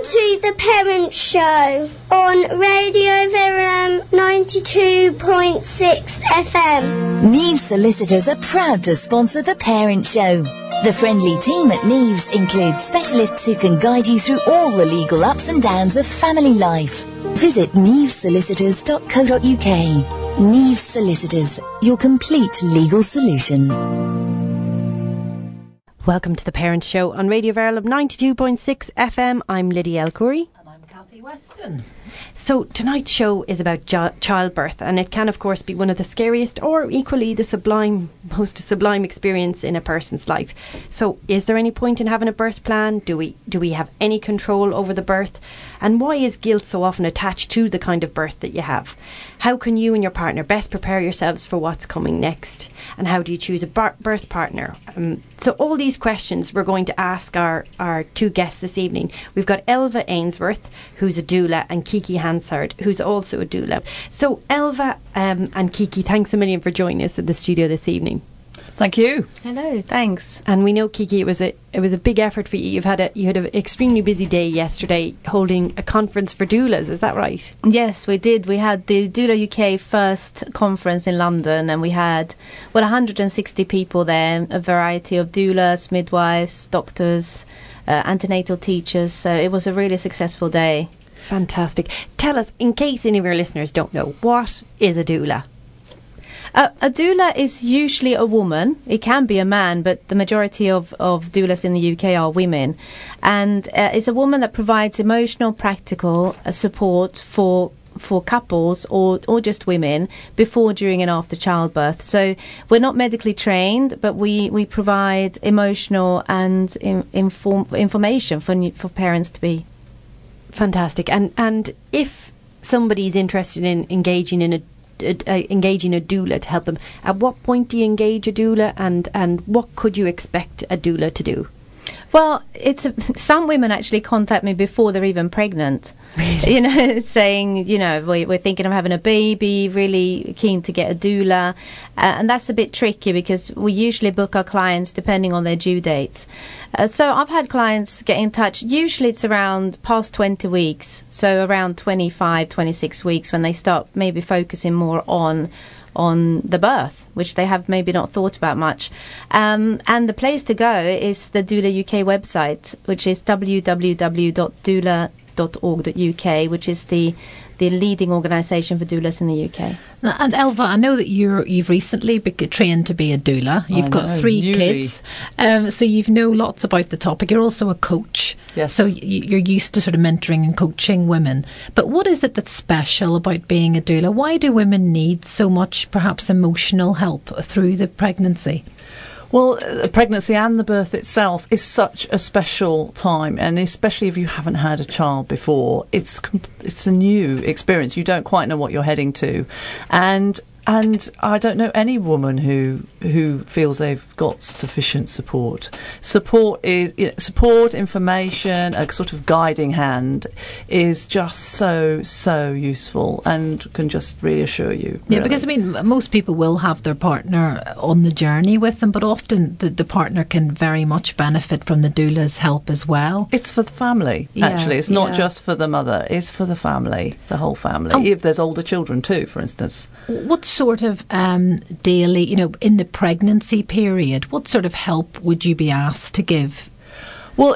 to the Parent Show on Radio Verulam 92.6 FM. Neves Solicitors are proud to sponsor the Parent Show. The friendly team at Neves includes specialists who can guide you through all the legal ups and downs of family life. Visit nevesolicitors.co.uk. Neves Solicitors, your complete legal solution. Welcome to the Parent Show on Radio Verulam 92.6 FM. I'm Lydia Elcoury. And I'm Kathy Weston. So tonight's show is about childbirth, and it can of course be one of the scariest or equally the most sublime experience in a person's life. So is there any point in having a birth plan? Do we have any control over the birth? And why is guilt so often attached to the kind of birth that you have? How can you and your partner best prepare yourselves for what's coming next? And how do you choose a birth partner? So all these questions we're going to ask our two guests this evening. We've got Elva Ainsworth, who's a doula, and Kiki Hansard, who's also a doula. So Elva and Kiki, thanks a million for joining us in the studio this evening. Thank you. Hello, thanks. And we know, Kiki, it was a big effort for you. You had an extremely busy day yesterday holding a conference for doulas. Is that right? Yes, we did. We had the Doula UK first conference in London, and we had 160 people there, a variety of doulas, midwives, doctors, antenatal teachers. So it was a really successful day. Fantastic. Tell us, in case any of your listeners don't know, what is a doula? A doula is usually a woman. It can be a man, but the majority of doulas in the UK are women. And it's a woman that provides emotional, practical support for couples or just women before, during and after childbirth. So we're not medically trained, but we provide emotional and information for parents to be. Fantastic. And if somebody's interested in engaging a doula to help them, at what point do you engage a doula, and what could you expect a doula to do? Well, some women actually contact me before they're even pregnant. Really? Saying, we're thinking of having a baby, really keen to get a doula. And that's a bit tricky because we usually book our clients depending on their due dates. So I've had clients get in touch. Usually it's around past 20 weeks. So around 25, 26 weeks when they start maybe focusing more on the birth, which they have maybe not thought about much. And the place to go is the Doula UK website, which is www.doula.org.uk, which is the leading organisation for doulas in the UK. And Elva, I know that you've recently been trained to be a doula. You've got 3 kids, so you know lots about the topic. You're also a coach, yes. So you're used to sort of mentoring and coaching women. But what is it that's special about being a doula? Why do women need so much, perhaps, emotional help through the pregnancy? Well, the pregnancy and the birth itself is such a special time, and especially if you haven't had a child before, it's a new experience. You don't quite know what you're heading to, and I don't know any woman who feels they've got sufficient support. Support, information, a sort of guiding hand is just so useful and can just reassure you. Yeah, really. because most people will have their partner on the journey with them, but often the partner can very much benefit from the doula's help as well. It's for the family, actually. It's not just for the mother. It's for the family, the whole family. If there's older children too, for instance. What sort of daily, in the pregnancy period, what sort of help would you be asked to give? Well,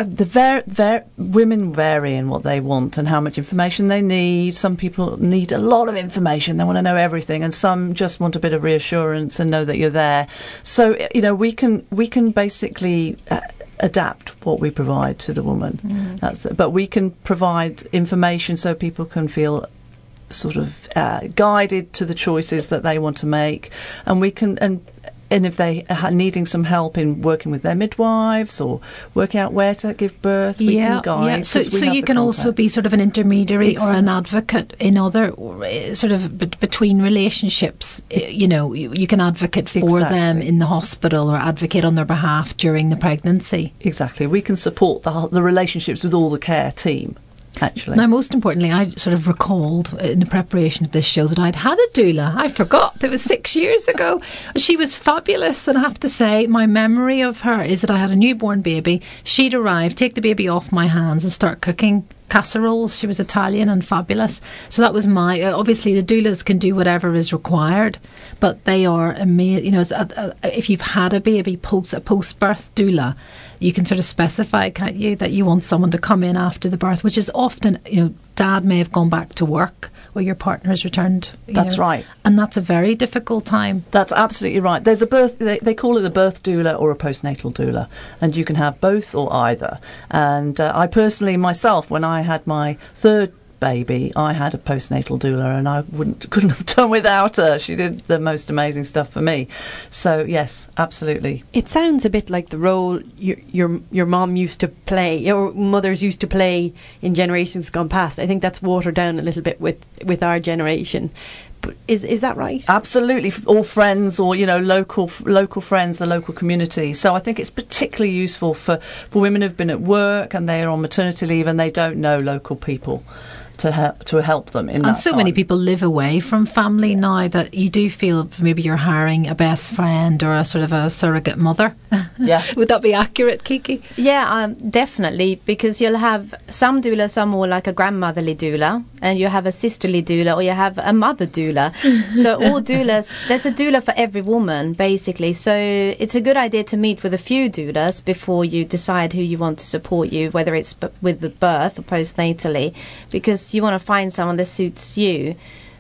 women vary in what they want and how much information they need. Some people need a lot of information; they want to know everything, and some just want a bit of reassurance and know that you're there. So, we can basically adapt what we provide to the woman. But we can provide information so people can feel sort of guided to the choices that they want to make, and we can and if they are needing some help in working with their midwives or working out where to give birth, we can guide. Yeah. So you can also be sort of an intermediary or an advocate in other sort of between relationships. You can advocate for them in the hospital or advocate on their behalf during the pregnancy. Exactly. We can support the relationships with all the care team. actually. Now, most importantly, I sort of recalled in the preparation of this show that I'd had a doula. I forgot. It was 6 years ago. She was fabulous, and I have to say, my memory of her is that I had a newborn baby. She'd arrive, take the baby off my hands and start cooking casseroles. She was Italian and fabulous. So that was my... obviously, the doulas can do whatever is required, but they are amazing. You know, if you've had a baby, a post-birth doula, you can sort of specify, can't you, that you want someone to come in after the birth, which is often, you know, dad may have gone back to work or your partner has returned. That's right. And that's a very difficult time. That's absolutely right. There's a birth, they call it a birth doula or a postnatal doula, and you can have both or either. And I personally, myself, when I had my third baby, I had a postnatal doula, and I couldn't have done without her. She did the most amazing stuff for me. So yes, absolutely. It sounds a bit like the role your mom used to play, or mothers used to play in generations gone past. I think that's watered down a little bit with our generation. But is that right? Absolutely, or friends, or local friends, the local community. So I think it's particularly useful for women who've been at work and they are on maternity leave and they don't know local people to help them in that And so time. many people live away from family now that you do feel maybe you're hiring a best friend or a sort of a surrogate mother. Yeah. Would that be accurate, Kiki? Yeah, definitely, because you'll have some doulas are more like a grandmotherly doula, and you have a sisterly doula, or you have a mother doula. So all doulas, there's a doula for every woman, basically. So it's a good idea to meet with a few doulas before you decide who you want to support you, whether it's with the birth or postnatally, because you want to find someone that suits you,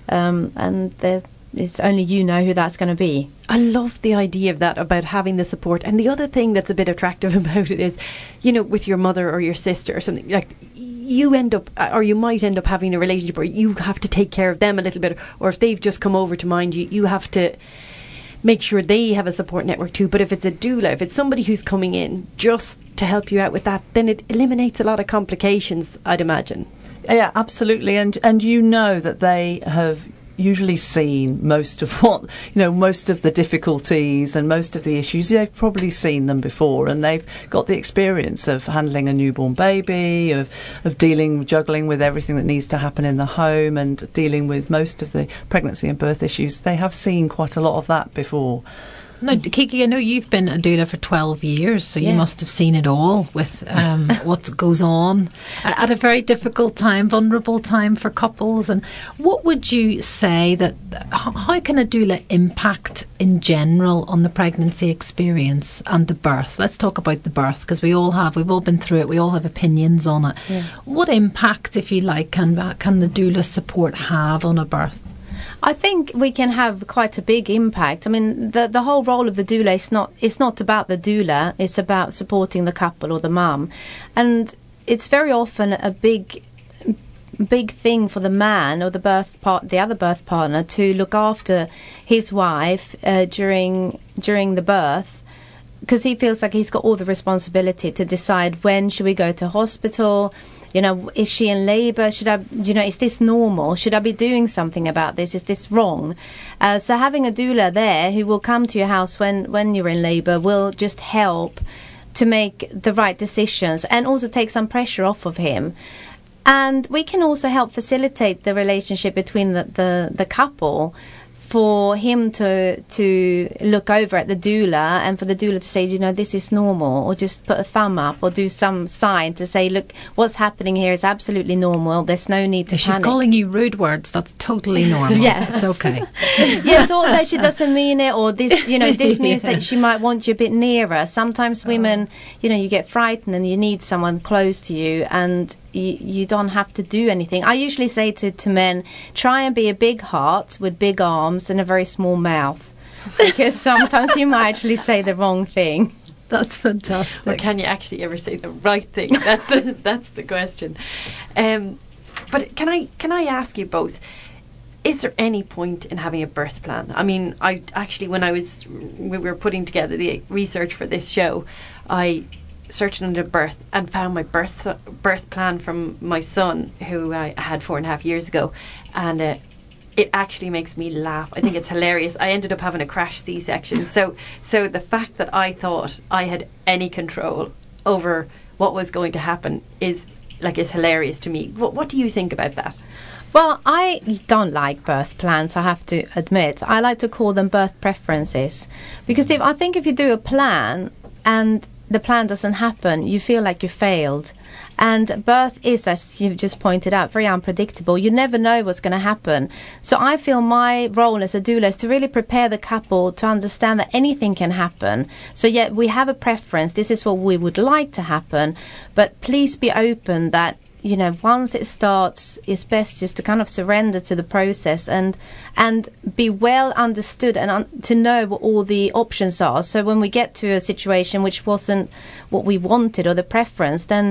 and it's only you know who that's going to be. I love the idea of that, about having the support. And the other thing that's a bit attractive about it is, with your mother or your sister or something, like you end up, or you might end up having a relationship where you have to take care of them a little bit, or if they've just come over to mind you, you have to make sure they have a support network too. But if it's a doula, if it's somebody who's coming in just to help you out with that, then it eliminates a lot of complications, I'd imagine. Yeah, absolutely. And that they have usually seen most of most of the difficulties and most of the issues. They've probably seen them before, and they've got the experience of handling a newborn baby, of juggling with everything that needs to happen in the home, and dealing with most of the pregnancy and birth issues. They have seen quite a lot of that before. Now, Kiki, I know you've been a doula for 12 years, so you must have seen it all with what goes on at a very difficult time, vulnerable time for couples. And what would you say how can a doula impact in general on the pregnancy experience and the birth? Let's talk about the birth, because we've all been through it, we all have opinions on it. Yeah. What impact, if you like, can the doula support have on a birth? I think we can have quite a big impact. I mean, the whole role of the doula is not about the doula. It's about supporting the couple or the mum, and it's very often a big thing for the man or the other birth partner to look after his wife during the birth, because he feels like he's got all the responsibility to decide when should we go to hospital. Is she in labour? Should I, is this normal? Should I be doing something about this? Is this wrong? So having a doula there who will come to your house when you're in labour will just help to make the right decisions and also take some pressure off of him. And we can also help facilitate the relationship between the couple, for him to look over at the doula, and for the doula to say, this is normal, or just put a thumb up or do some sign to say, look, what's happening here is absolutely normal. There's no need to panic. She's calling you rude words. That's totally normal. Yeah, it's okay. Yes, although she doesn't mean it, or this, this means that she might want you a bit nearer. Sometimes women, you get frightened and you need someone close to you, and you don't have to do anything. I usually say to men, try and be a big heart with big arms and a very small mouth, because sometimes you might actually say the wrong thing. That's fantastic. Or can you actually ever say the right thing? That's the question. But can I ask you both, is there any point in having a birth plan? I mean, I actually, when we were putting together the research for this show, I searched under birth and found my birth plan from my son, who I had 4.5 years ago, and it actually makes me laugh. I think it's hilarious. I ended up having a crash C-section, so the fact that I thought I had any control over what was going to happen is is hilarious to me. What do you think about that? Well, I don't like birth plans, I have to admit. I like to call them birth preferences. Because I think if you do a plan and the plan doesn't happen, you feel like you failed. And birth is, as you've just pointed out, very unpredictable. You never know what's going to happen. So I feel my role as a doula is to really prepare the couple to understand that anything can happen. So yet we have a preference. This is what we would like to happen. But please be open that, once it starts, it's best just to kind of surrender to the process and be well understood and to know what all the options are. So when we get to a situation which wasn't what we wanted or the preference, then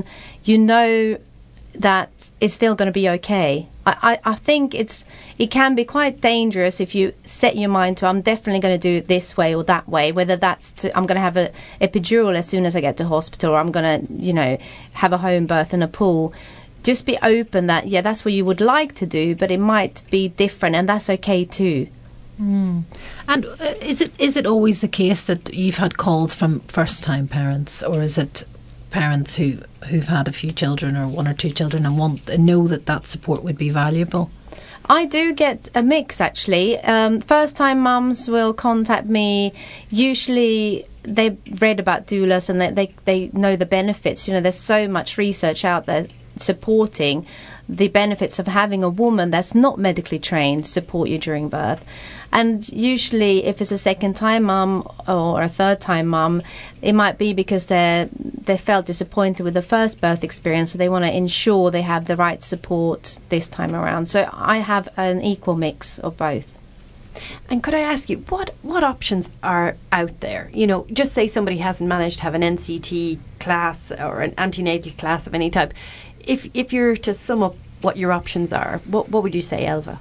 that it's still going to be okay. I think it can be quite dangerous if you set your mind to, I'm definitely going to do it this way or that way, whether that's I'm going to have a epidural as soon as I get to hospital, or I'm going to, have a home birth in a pool. Just be open that, that's what you would like to do, but it might be different, and that's okay too. And is it always the case that you've had calls from first-time parents, or is it parents who've had a few children or one or two children and know that support would be valuable? I do get a mix, actually. First-time mums will contact me. Usually they've read about doulas and they know the benefits. There's so much research out there supporting the benefits of having a woman that's not medically trained support you during birth. And usually if it's a second-time mum or a third-time mum, it might be because they felt disappointed with the first birth experience, so they want to ensure they have the right support this time around. So I have an equal mix of both. And could I ask you, what options are out there? Just say somebody hasn't managed to have an NCT class or an antenatal class of any type. If you're to sum up what your options are, what would you say, Elva?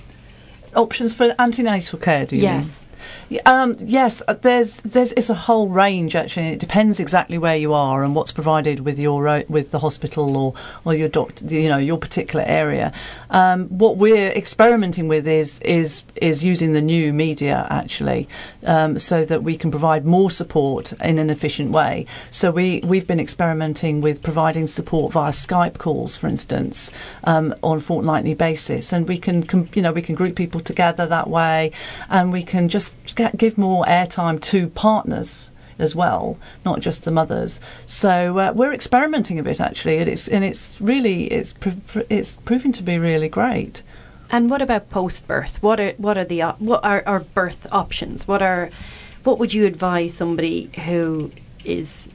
Options for antenatal care, do you mean? Yes. Yes, it's a whole range actually. It depends exactly where you are and what's provided with with the hospital or your doctor, your particular area. What we're experimenting with is using the new media actually, so that we can provide more support in an efficient way. So we've been experimenting with providing support via Skype calls, for instance, on a fortnightly basis, and we can group people together that way, and we can just give more airtime to partners as well, not just the mothers. So we're experimenting a bit actually, and it's proving to be really great. And what about post-birth? What are birth options? What would you advise somebody who is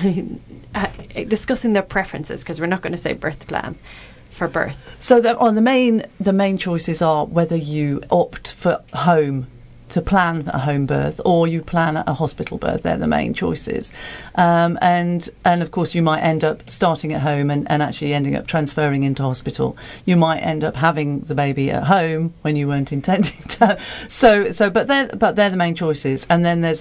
discussing their preferences, because we're not going to say birth plan, for birth? So the main choices are whether you opt for home to plan a home birth or you plan a hospital birth. They're the main choices, and of course you might end up starting at home and actually ending up transferring into hospital. You might end up having the baby at home when you weren't intending to. But they're the main choices. And then there's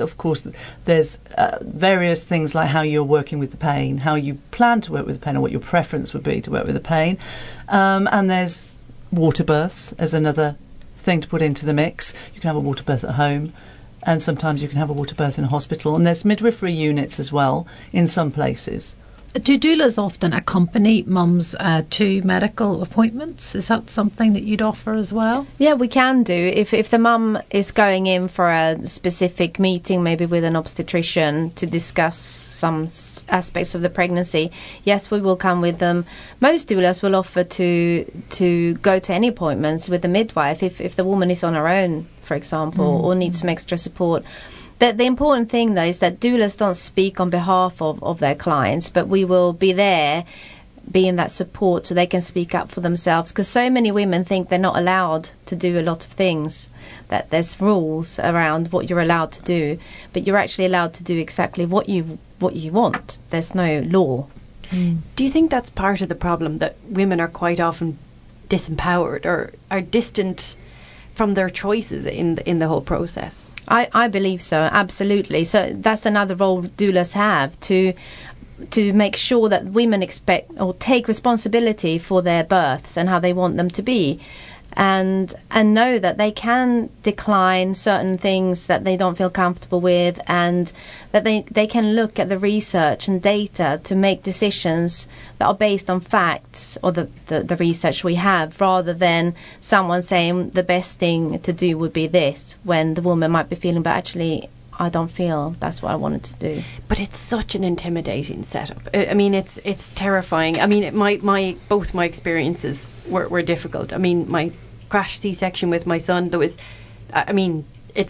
various things like how you're working with the pain, how you plan to work with the pain, or what your preference would be to work with the pain. And there's water births as another thing to put into the mix. You can have a water birth at home, and sometimes you can have a water birth in a hospital, and there's midwifery units as well in some places. Do doulas often accompany mums to medical appointments? Is that something that you'd offer as well? Yeah, we can do. If the mum is going in for a specific meeting, maybe with an obstetrician to discuss some aspects of the pregnancy, yes, we will come with them. Most doulas will offer to go to any appointments with the midwife if the woman is on her own, for example, or needs some extra support. The important thing, though, is that doulas don't speak on behalf of their clients, but we will be there, being that support, so they can speak up for themselves. Because so many women think they're not allowed to do a lot of things, that there's rules around what you're allowed to do, but you're actually allowed to do exactly what you want. There's no law. Do you think that's part of the problem, that women are quite often disempowered or are distant from their choices in the whole process? I believe so, absolutely. So that's another role doulas have, to make sure that women expect or take responsibility for their births and how they want them to be. and know that they can decline certain things that they don't feel comfortable with, and that they can look at the research and data to make decisions that are based on facts, or the research we have, rather than someone saying the best thing to do would be this, when the woman might be feeling, but actually I don't feel that's what I wanted to do. But it's such an intimidating setup. I mean, it's terrifying. I mean, both my experiences were difficult. I mean, my crash C-section with my son, there was, I mean,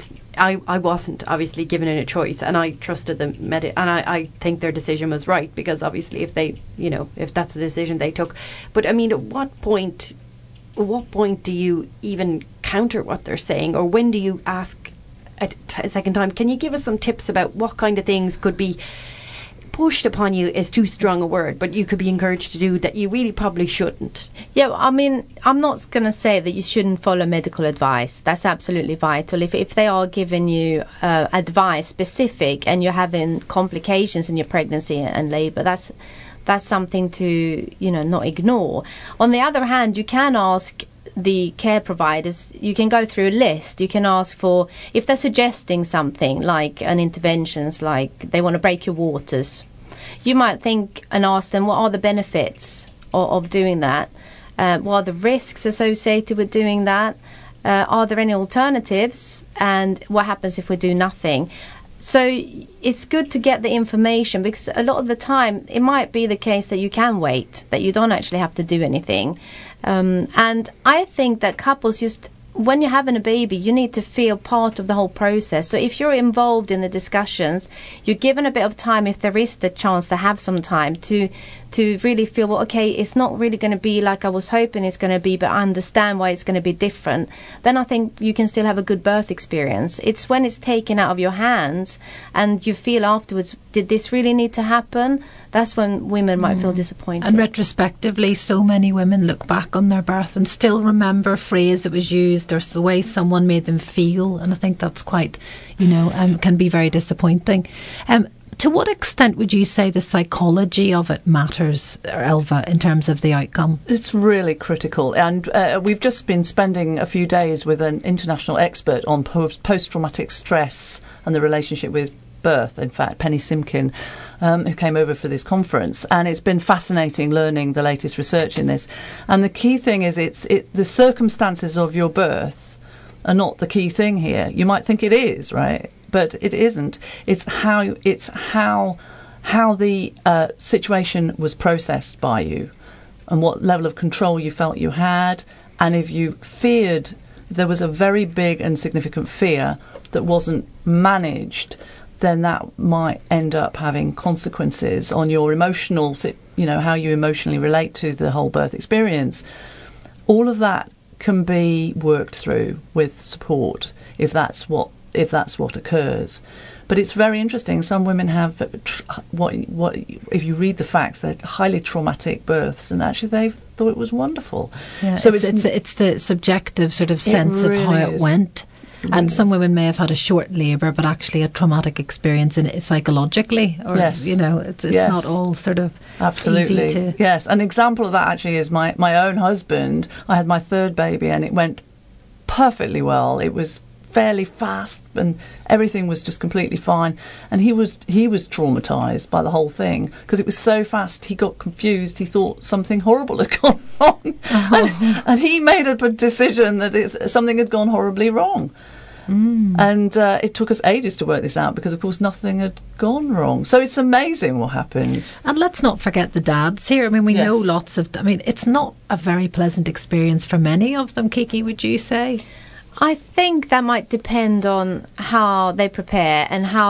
I wasn't obviously given it a choice, and I trusted them, and I think their decision was right, because obviously if that's the decision they took. But I mean, at what point do you even counter what they're saying, or when do you ask a second time? Can you give us some tips about what kind of things could be pushed upon you, is too strong a word, but you could be encouraged to do that you really probably shouldn't? Yeah, I mean, I'm not going to say that you shouldn't follow medical advice. That's absolutely vital. If they are giving you advice specific, and you're having complications in your pregnancy and labour, that's something to not ignore. On the other hand, you can ask the care providers, you can go through a list. You can ask for, if they're suggesting something like an interventions, like they want to break your waters, you might think and ask them, what are the benefits of doing that? What are the risks associated with doing that? Are there any alternatives? And what happens if we do nothing? So it's good to get the information, because a lot of the time it might be the case that you can wait, that you don't actually have to do anything. And I think that couples, just when you're having a baby, you need to feel part of the whole process. So if you're involved in the discussions, you're given a bit of time, if there is the chance to have some time, to really feel, well, okay, it's not really going to be like I was hoping it's going to be, but I understand why it's going to be different. Then I think you can still have a good birth experience. It's when it's taken out of your hands and you feel afterwards, did this really need to happen? That's when women might feel disappointed. And retrospectively, so many women look back on their birth and still remember a phrase that was used or the way someone made them feel, and I think that's quite, can be very disappointing. To what extent would you say the psychology of it matters, Elva, in terms of the outcome? It's really critical. And we've just been spending a few days with an international expert on post-traumatic stress and the relationship with birth, in fact, Penny Simkin, who came over for this conference. And it's been fascinating learning the latest research in this. And the key thing is the circumstances of your birth are not the key thing here. You might think it is, right? But it isn't. It's how the situation was processed by you, and what level of control you felt you had, and if you feared, if there was a very big and significant fear that wasn't managed, then that might end up having consequences on your emotional, how you emotionally relate to the whole birth experience. All of that can be worked through with support if that's what occurs. But it's very interesting. Some women have what if you read the facts, they're highly traumatic births, and actually they thought it was wonderful. Yeah, so it's the subjective sort of sense of how it went. And some women may have had a short labour, but actually a traumatic experience in it psychologically. Or, yes. It's not all sort of absolutely easy to... Yes, an example of that actually is my own husband. I had my third baby and it went perfectly well. It was fairly fast and everything was just completely fine. And he was traumatised by the whole thing because it was so fast. He got confused. He thought something horrible had gone wrong. And he made a decision that something had gone horribly wrong. And it took us ages to work this out because, of course, nothing had gone wrong. So it's amazing what happens. And let's not forget the dads here. I mean, we know lots of... it's not a very pleasant experience for many of them, Kiki, would you say? I think that might depend on how they prepare and how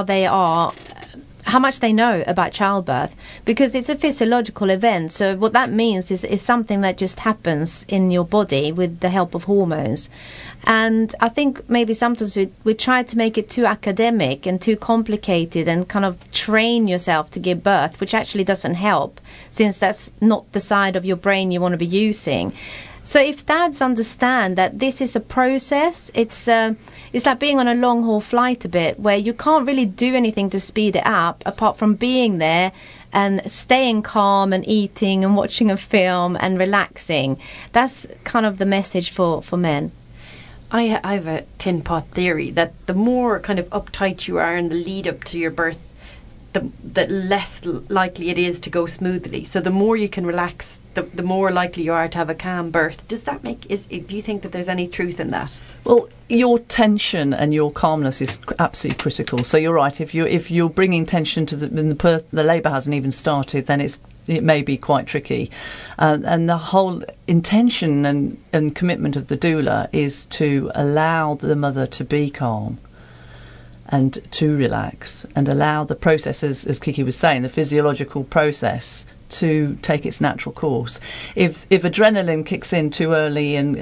much they know about childbirth, because it's a physiological event. So what that means is something that just happens in your body with the help of hormones. And I think maybe sometimes we try to make it too academic and too complicated and kind of train yourself to give birth, which actually doesn't help, since that's not the side of your brain you want to be using. So if dads understand that this is a process, it's like being on a long-haul flight a bit, where you can't really do anything to speed it up apart from being there and staying calm and eating and watching a film and relaxing. That's kind of the message for men. I have a tin pot theory that the more kind of uptight you are in the lead up to your birth, the less likely it is to go smoothly. So the more you can relax, the more likely you are to have a calm birth. Does that do you think that there's any truth in that? Well, your tension and your calmness is absolutely critical. So you're right. If you're bringing tension to the labour hasn't even started, then it may be quite tricky. And the whole intention and commitment of the doula is to allow the mother to be calm and to relax and allow the process, as Kiki was saying, the physiological process to take its natural course. If adrenaline kicks in too early and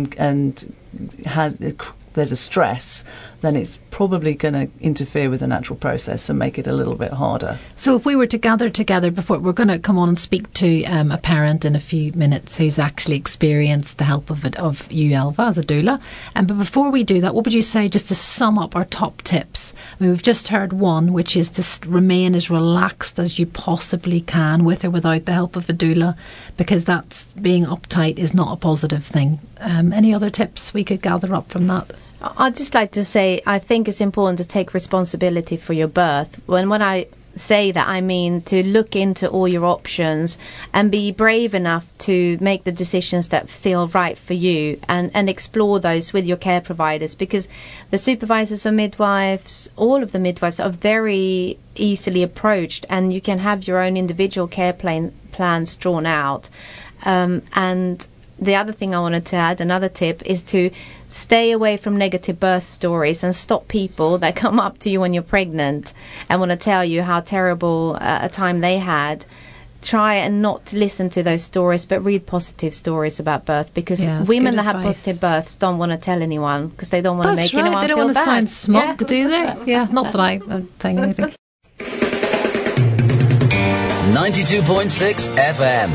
there's a stress, then it's probably going to interfere with the natural process and make it a little bit harder. So if we were to gather together before, we're going to come on and speak to a parent in a few minutes who's actually experienced the help of you, Ailbhe, as a doula. But before we do that, what would you say, just to sum up our top tips? I mean, we've just heard one, which is to remain as relaxed as you possibly can, with or without the help of a doula, because that's being uptight is not a positive thing. Any other tips we could gather up from that? I'd just like to say, I think it's important to take responsibility for your birth. When I say that, I mean to look into all your options and be brave enough to make the decisions that feel right for you, and explore those with your care providers, because the supervisors or midwives, all of the midwives, are very easily approached, and you can have your own individual care plans drawn out. And the other thing I wanted to add, another tip, is to stay away from negative birth stories and stop people that come up to you when you're pregnant and want to tell you how terrible a time they had. Try and not listen to those stories, but read positive stories about birth, because women that have positive births don't want to tell anyone, because they don't want to make anyone feel bad. They don't want to sound smug, do they? Yeah, not that I'm saying anything. 92.6 FM.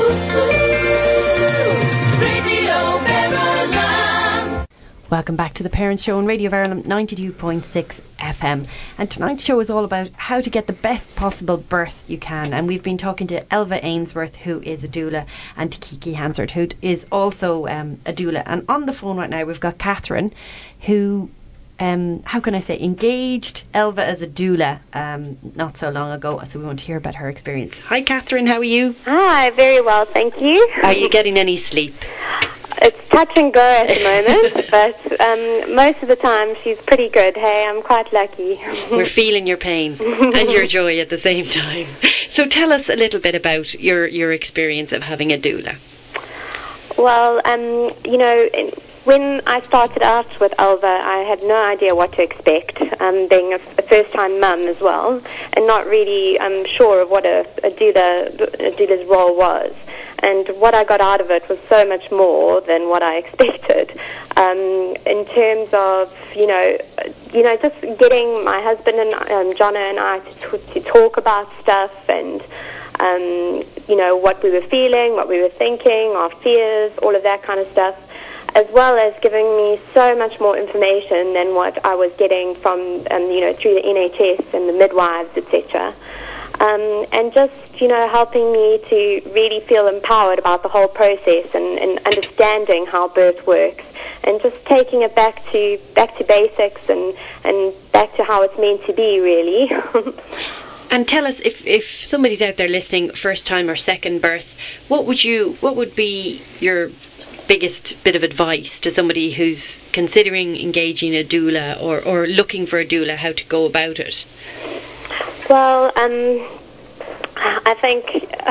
Welcome back to the Parents Show on Radio Verulam 92.6 FM. And tonight's show is all about how to get the best possible birth you can. And we've been talking to Ailbhe Ainsworth, who is a doula, and to Kiki Hansard, who is also a doula. And on the phone right now we've got Catherine, who, how can I say, engaged Ailbhe as a doula not so long ago. So we want to hear about her experience. Hi Catherine, how are you? Hi, very well, thank you. Are you getting any sleep? It's touch and go at the moment, but most of the time she's pretty good. Hey, I'm quite lucky. We're feeling your pain and your joy at the same time. So tell us a little bit about your experience of having a doula. Well, when I started out with Ailbhe, I had no idea what to expect, being a first-time mum as well, and not really sure of what a doula's role was. And what I got out of it was so much more than what I expected. In terms of, just getting my husband and Jonna and I to talk about stuff, and what we were feeling, what we were thinking, our fears, all of that kind of stuff, as well as giving me so much more information than what I was getting from, through the NHS and the midwives, etc. And just, helping me to really feel empowered about the whole process and understanding how birth works, and just taking it back to basics and back to how it's meant to be, really. And tell us, if somebody's out there listening, first time or second birth, what would be your biggest bit of advice to somebody who's considering engaging a doula or looking for a doula, how to go about it? Well, I think,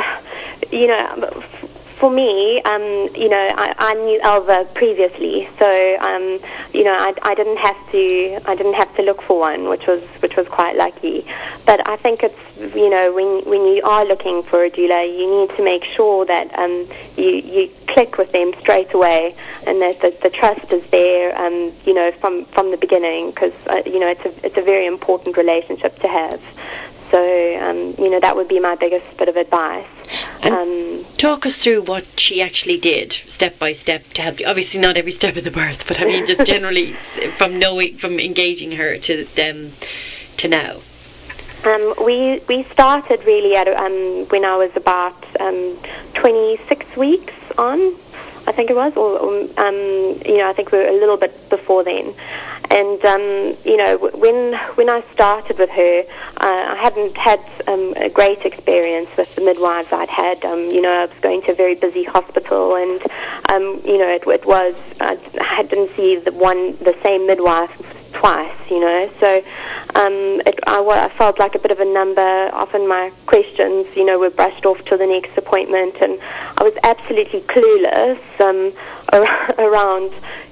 for me, I knew Ailbhe previously, so I didn't have to look for one, which was quite lucky. But I think it's when you are looking for a doula, you need to make sure that you click with them straight away, and that the trust is there, from the beginning, because it's a very important relationship to have. So, that would be my biggest bit of advice. And talk us through what she actually did, step by step, to help you. Obviously not every step of the birth, but I mean just generally from engaging her to now. We started really at when I was about 26 weeks on, I think it was, or I think we were a little bit before then. And when I started with her, I hadn't had a great experience with the midwives I'd had. I was going to a very busy hospital, and it was I didn't see the same midwife twice, so I felt like a bit of a number. Often my questions, were brushed off to the next appointment, and I was absolutely clueless around,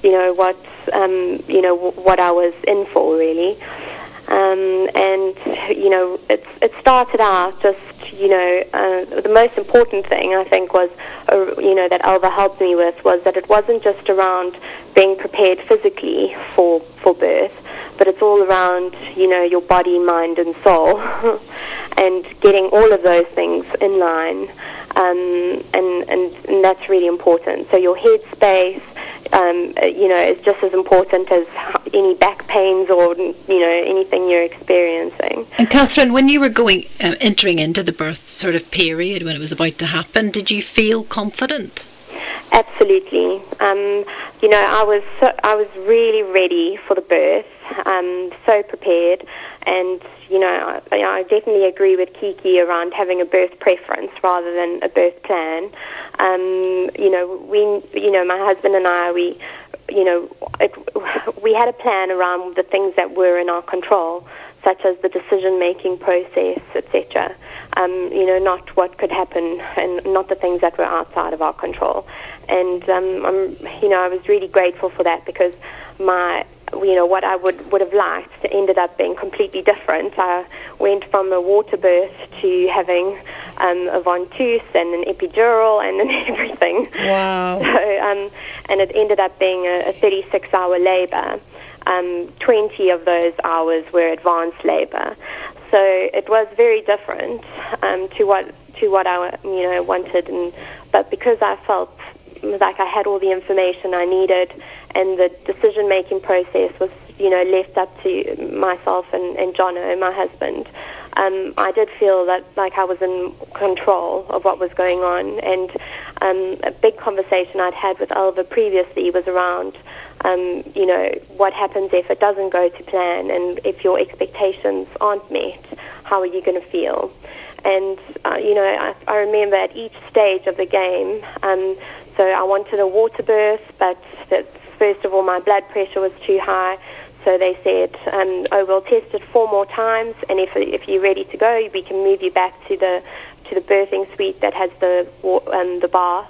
what I was in for, really. It started out just, the most important thing I think was, that Alva helped me with was that it wasn't just around being prepared physically for birth, but it's all around, your body, mind, and soul, and getting all of those things in line, and that's really important. So your headspace, is just as important as any back pains or, anything you're experiencing. And Catherine, when you were entering into the birth sort of period, when it was about to happen, did you feel confident? Absolutely. I was really ready for the birth, so prepared, and I definitely agree with Kiki around having a birth preference rather than a birth plan. My husband and I, we had a plan around the things that were in our control, such as the decision-making process, etc. Not what could happen, and not the things that were outside of our control. And I was really grateful for that, because what I would have liked ended up being completely different. I went from a water birth to having a ventouse and an epidural and everything. Wow. So, and it ended up being a 36-hour labor. 20 of those hours were advanced labor. So it was very different to what I wanted, but because I felt like I had all the information I needed, and the decision-making process was, left up to myself and Jono, my husband, I did feel that like I was in control of what was going on. And a big conversation I'd had with Alva previously was around, what happens if it doesn't go to plan, and if your expectations aren't met, how are you going to feel? And, I remember at each stage of the game, so I wanted a water birth, but first of all, my blood pressure was too high. So they said, we'll test it 4 more times, and if you're ready to go, we can move you back to the birthing suite that has the bath.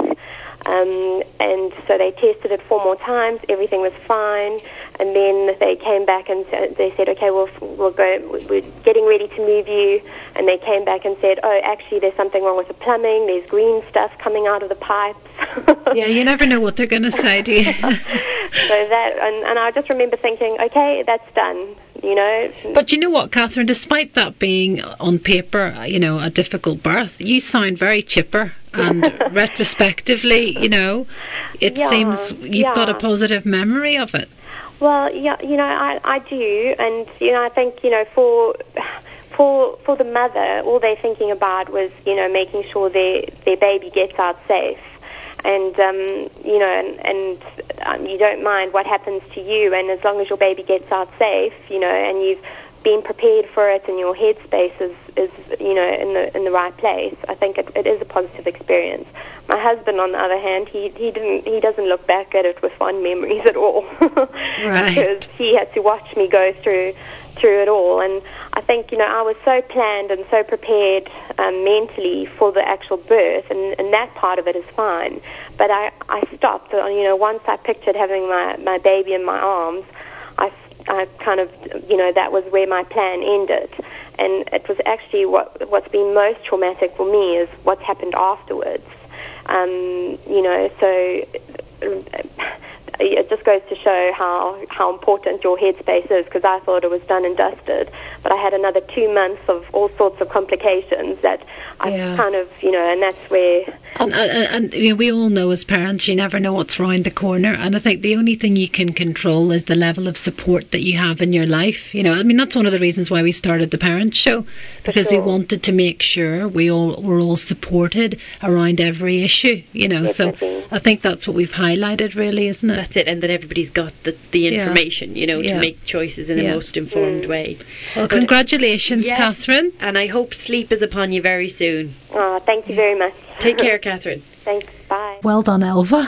And so they tested it 4 more times. Everything was fine, and then they came back and they said, okay, we'll go. We're getting ready to move you. And they came back and said, oh, actually, there's something wrong with the plumbing. There's green stuff coming out of the pipes. Yeah, you never know what they're going to say, do you? So that, and I just remember thinking, okay, that's done. But you know what, Catherine, despite that being on paper, a difficult birth, you sound very chipper, and retrospectively, it seems you've got a positive memory of it. Well, yeah, I do, and I think for the mother, all they're thinking about was making sure their baby gets out safe. And you don't mind what happens to you, and as long as your baby gets out safe, and you've been prepared for it, and your headspace is in the right place, I think it is a positive experience. My husband, on the other hand, he doesn't look back at it with fond memories at all, right? Because he had to watch me go through it all. And I think I was so planned and so prepared mentally for the actual birth, and that part of it is fine. But I stopped. Once I pictured having my baby in my arms, I kind of that was where my plan ended. And it was actually what's been most traumatic for me is what's happened afterwards. So it just goes to show how important your headspace is, because I thought it was done and dusted, but I had another 2 months of all sorts of complications that I kind of, and that's where... And we all know as parents, you never know what's round the corner, and I think the only thing you can control is the level of support that you have in your life. That's one of the reasons why we started the Parents Show, because we wanted to make sure were all supported around every issue, so I think that's what we've highlighted, really, isn't it? That's it, and that everybody's got the information, to make choices in the most informed way. Well, congratulations, Catherine. And I hope sleep is upon you very soon. Oh, thank you very much. Take care, Catherine. Thanks, bye. Well done, Elva.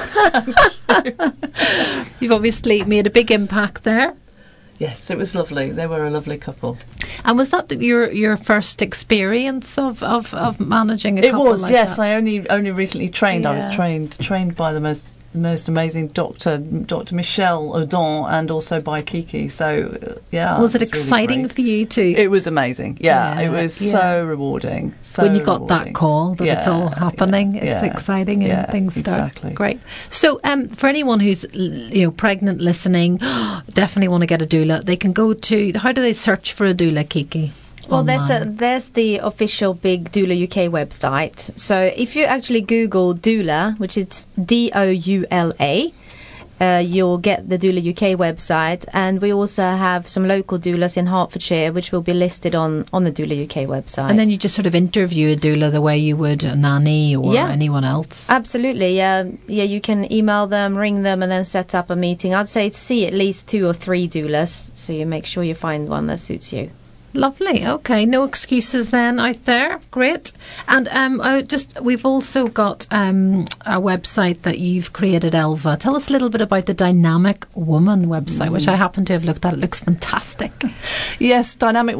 You've obviously made a big impact there. Yes, it was lovely. They were a lovely couple. And was that your first experience of managing a couple? It was, like yes. that? I only recently trained. Yeah. I was trained by the most amazing Dr. Michelle Audon, and also by Kiki. So was it exciting really for you too? It was amazing. It was so rewarding. So when you got that call that it's all happening, it's exciting and things start. Exactly. Great. So for anyone who's pregnant listening, definitely want to get a doula. They can go to. How do they search for a doula, Kiki? Well, there's the official Big Doula UK website. So if you actually Google doula, which is DOULA, you'll get the Doula UK website, and we also have some local doulas in Hertfordshire, which will be listed on the Doula UK website. And then you just sort of interview a doula the way you would a nanny or anyone else. Absolutely. You can email them, ring them, and then set up a meeting. I'd say see at least 2 or 3 doulas, so you make sure you find one that suits you. Lovely. Okay, no excuses then out there. Great. And we've also got a website that you've created, Elva. Tell us a little bit about the Dynamic Woman website, which I happen to have looked at. It looks fantastic. Yes,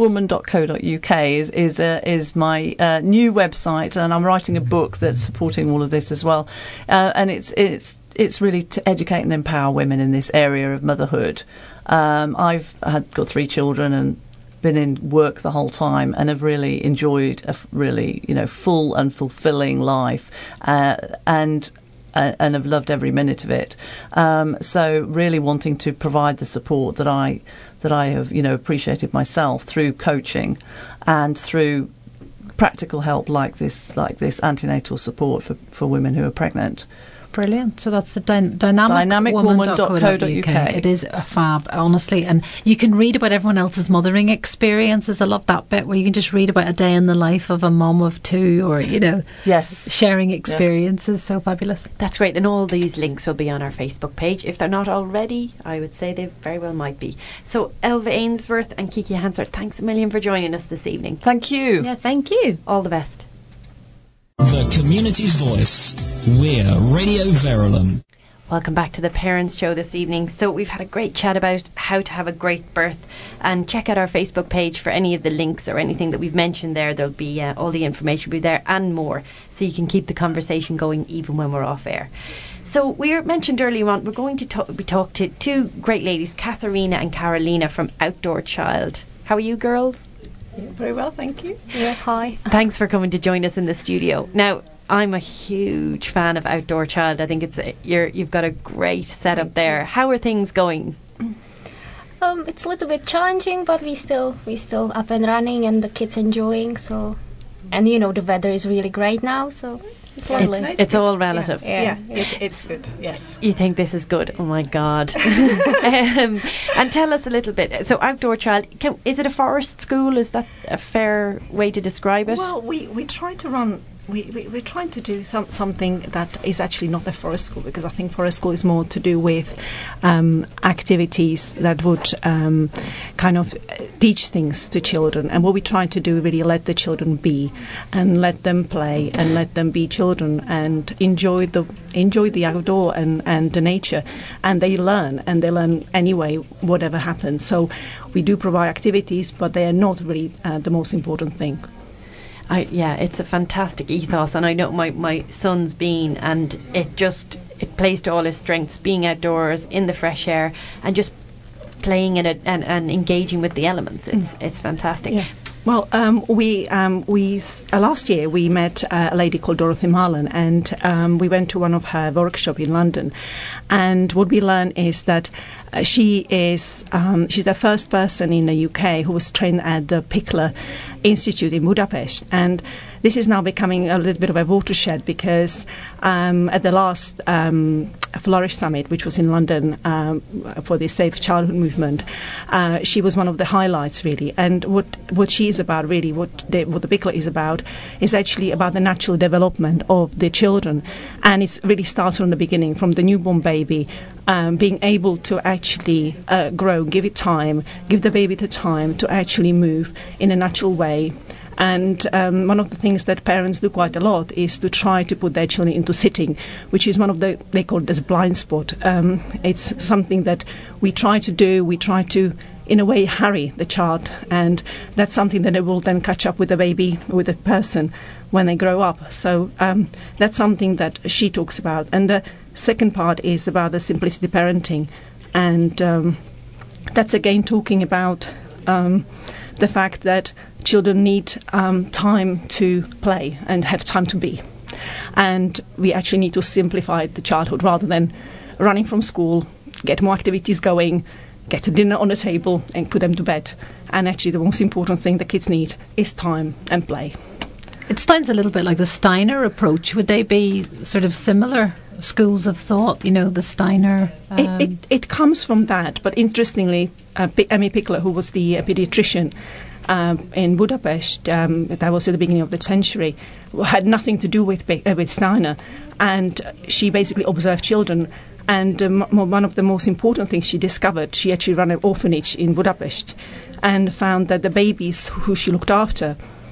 dynamicwoman.co.uk is my new website, and I'm writing a book that's supporting all of this as well. And it's really to educate and empower women in this area of motherhood. I've got 3 children and been in work the whole time, and have really enjoyed a really full and fulfilling life, and have loved every minute of it. So really wanting to provide the support that I have appreciated myself through coaching and through practical help like this antenatal support for women who are pregnant. Brilliant. So that's the dynamicwoman.co.uk. It is a fab, honestly. And you can read about everyone else's mothering experiences. I love that bit where you can just read about a day in the life of a mum of 2, or, sharing experiences. Yes. So fabulous. That's great. And all these links will be on our Facebook page. If they're not already, I would say they very well might be. So Elva Ainsworth and Kiki Hansard, thanks a million for joining us this evening. Thank you. Yeah, thank you. All the best. The community's voice. We're Radio Verulam. Welcome back to the Parents Show this evening. So we've had a great chat about how to have a great birth, and check out our Facebook page for any of the links or anything that we've mentioned there. There'll be all the information will be there and more, so you can keep the conversation going even when we're off air. So we mentioned earlier on, we're going to talk to 2 great ladies, Katharina and Carolina from Outdoor Child. How are you girls? Very well, thank you. Yeah, hi. Thanks for coming to join us in the studio. Now, I'm a huge fan of Outdoor Child. I think you've got a great setup there. How are things going? It's a little bit challenging, but we still up and running, and the kids enjoying. So, and the weather is really great now, so it's lovely. It's all relative. It's good. Yes. You think this is good? Oh my God! And tell us a little bit. So, Outdoor Child, is it a forest school? Is that a fair way to describe it? Well, we try to run. We're trying to do something that is actually not a forest school, because I think forest school is more to do with activities that would kind of teach things to children. And what we try to do, really let the children be, and let them play, and let them be children, and enjoy the outdoor and the nature. And they learn anyway, whatever happens. So we do provide activities, but they are not really the most important thing. It's a fantastic ethos, and I know my son's been, and it plays to all his strengths, being outdoors in the fresh air and just playing in it and engaging with the elements. It's fantastic. Yeah. Well, last year we met a lady called Dorothy Marlin, and we went to one of her workshops in London. And what we learned is that she's the first person in the UK who was trained at the Pickler Institute in Budapest. And this is now becoming a little bit of a watershed because at the last Flourish Summit, which was in London for the Safe Childhood movement, she was one of the highlights, really. And what she is about, really, what the Pickler is about, is actually about the natural development of the children. And it really starts from the beginning, from the newborn baby, being able to actually grow, give it time, give the baby the time to actually move in a natural way. And one of the things that parents do quite a lot is to try to put their children into sitting, which is one of they call it as a blind spot. It's something that we try to do. We try to, in a way, hurry the child, and that's something that they will then catch up with the baby, with the person, when they grow up. So that's something that she talks about. And the second part is about the simplicity parenting, and that's again talking about the fact that children need time to play and have time to be. And we actually need to simplify the childhood rather than running from school, get more activities going, get a dinner on the table and put them to bed. And actually the most important thing the kids need is time and play. It sounds a little bit like the Steiner approach. Would they be sort of similar schools of thought, the Steiner? It comes from that, but interestingly, Emmy Pickler, who was the paediatrician in Budapest, that was at the beginning of the century, had nothing to do with Steiner, and she basically observed children. And one of the most important things she discovered, she actually ran an orphanage in Budapest and found that the babies who she looked after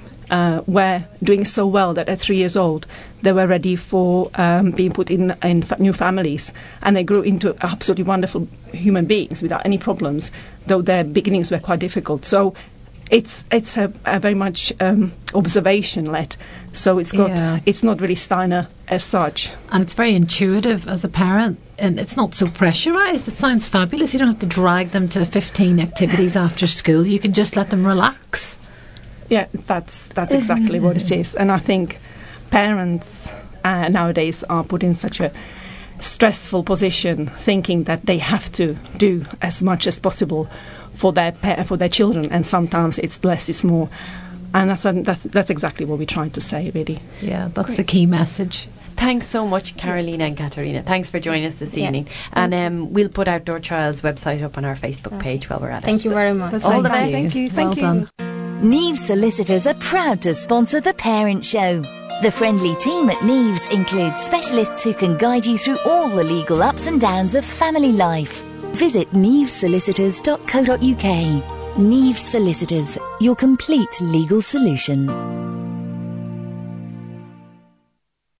were doing so well that at 3 years old they were ready for being put in new families, and they grew into absolutely wonderful human beings without any problems, though their beginnings were quite difficult. So it's a very much observation-led. So it's not really Steiner as such. And it's very intuitive as a parent, and it's not so pressurised. It sounds fabulous. You don't have to drag them to 15 activities after school. You can just let them relax. Yeah, that's exactly what it is. And I think parents nowadays are put in such a stressful position, thinking that they have to do as much as possible for their children, and sometimes it's less is more. And that's exactly what we're trying to say, really. Yeah, that's the key message. Thanks so much, Carolina and Katerina. Thanks for joining us this evening. And we'll put Outdoor Child's website up on our Facebook page while we're at it. Thank you very much. All the best. Thank you. Well done. Neves Solicitors are proud to sponsor The Parent Show. The friendly team at Neves includes specialists who can guide you through all the legal ups and downs of family life. Visit nevessolicitors.co.uk. Neves Solicitors, your complete legal solution.